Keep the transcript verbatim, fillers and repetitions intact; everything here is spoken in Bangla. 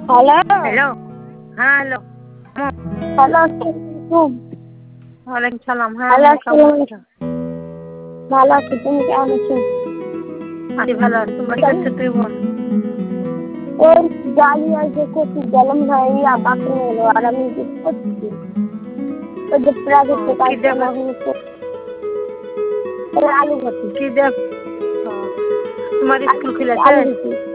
হ্যালো হ্যালো হ্যাঁ হ্যালো হ্যালো আসসালামু ওয়ালাইকুম সালাম। হ্যাঁ হ্যালো কেমন আসসালামু আছো? ভালো আছি, তুমি কেমন আছো? আমি ভালো আছি। তুমি কি করছো তুই বল? ওই গাড়ি আছে করছি গেলাম ভাইয়া বাকি এলো আর আমি করছি ওই যে প্রাইভেট ও, কি কাজ দেবে আলু ভর্তি কি দেব ও, তোমার স্কুল খুলেছে? আলু ভর্তি